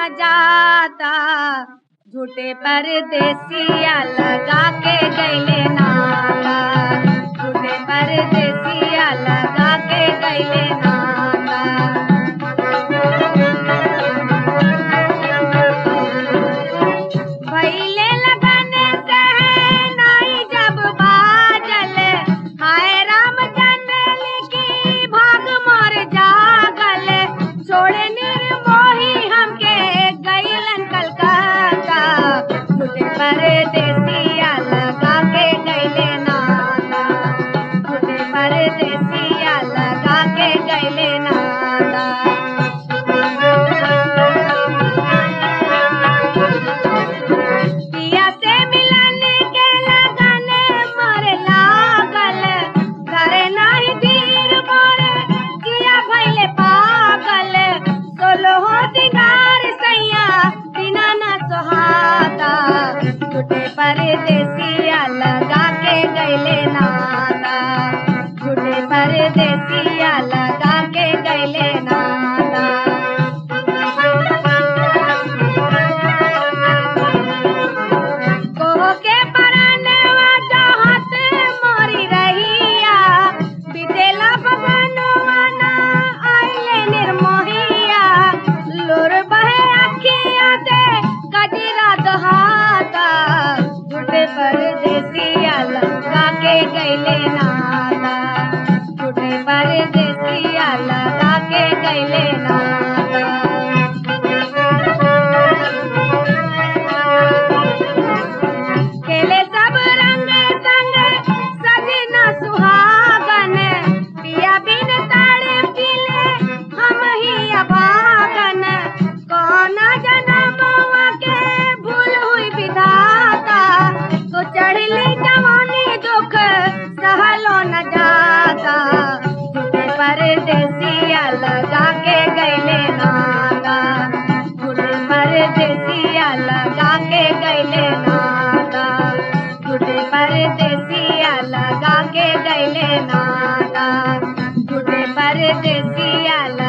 न जाता, झूठे परदेसिया लगा के गईले नाता, झूठे परदेसिया लगा के गईले नाता। भइले लगन सहनाई जब बाजल, हाय राम जनली की भाग मोर जागल, छोड़े निर्मोही हमके गईलन कलकत्ता, झूठे परदेसिया लगा के गईले नाता, झूठे परदेसिया लगा के गईले नाता। पिया से मिलन के लगन मोर लागल, घरे नाही धीर मोर किया भइले पागल, सोलहो दिनार सैया बिना न सोहाता, झूठे परदेसिया लगा के गईले नाता, झूठे परदेसिया लगा के गईले नाता। कोहो के परनवा चाहत मोरी रहिया, बितेला बगनवा ना आइले निर्मोहिया, लोर बहे अखिया से कजरा दहाता, झूठे परदेसिया लगा के गईले नाता, झूठे परदेसिया लगा के गईले नाता। खेले सब रंग संग सजना सुहागन, पिया बिन ताड़े पीले हम ही अभागन, कौन जनमवा के भूल हुई विधाता, तो चढ़ली जवानी दुख सहलो न जाता, झूठे परदेसिया लगा के गईले नाता, झूठे परदेसिया लगा के गईले नाता, झूठे परदेसिया लगा के गईले नाता, झूठे परदेसिया